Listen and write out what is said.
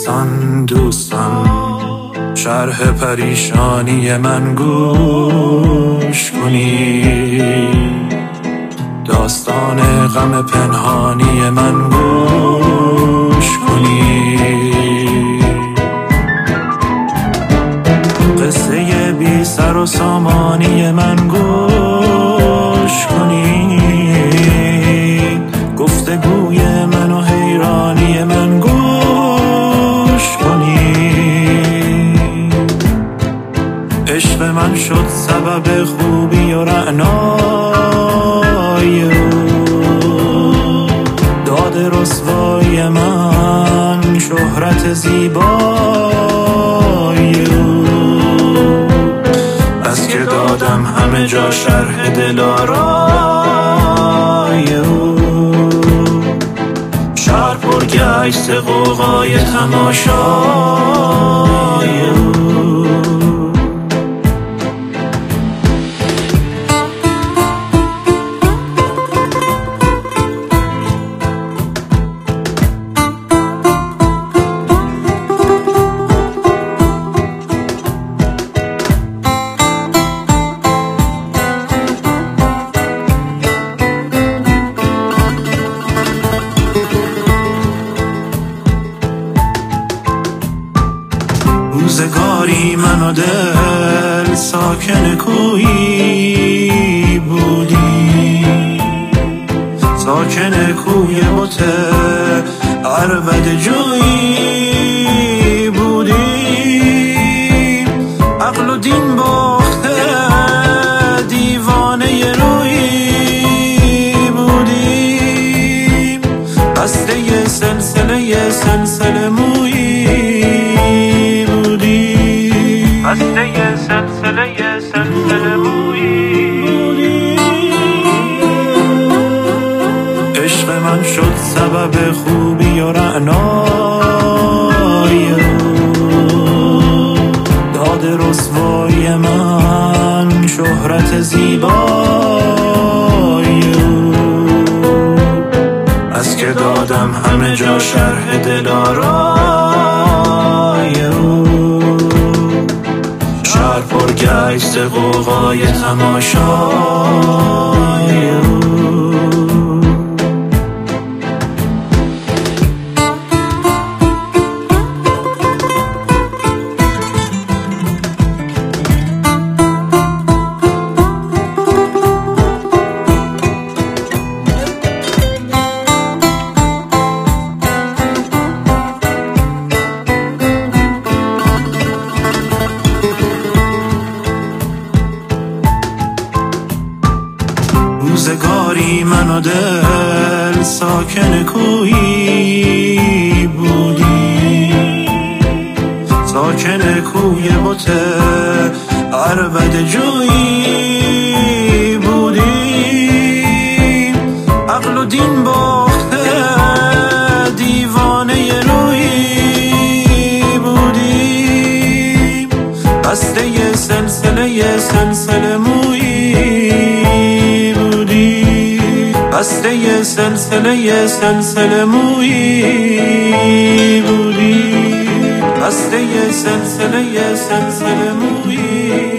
دوستان شرح پریشانی من گوش کنید، داستان غم پنهانی من گوش کنید، قصه بی سر و سامانی من گوش کنید، گفتگوی من و حیرانی من گوش کنید. عشق من شد سبب خوبی و رعنای او، داد رسوای من شهرت زیبای او، بس که دادم همه جا شرح دلارای او. شهر پر گشت غوغای تماشای او. روزگاری من و دل ساکن کویی بودی، ساکن کوی بت عربد جویی بودی، عقل و دین باخته دیوانه رویی بودی، بسته سلسله مویی، بسته سلسله مویی. عشق من شد سبب خوبی و رعنای او، داد رسوای من شهرت زیبای او، از که دادم همه جا شرح دلارای او. شهر پر گشت غوغای تماشای او. روزگاری من و دل ساکن کویی بودی، ساکن کوی بت عربد جویی بودی، عقل و دین باخته دیوانه رویی بودی، بسته سلسله مویی، بسته سلسله مویی بودی، بسته سلسله مویی.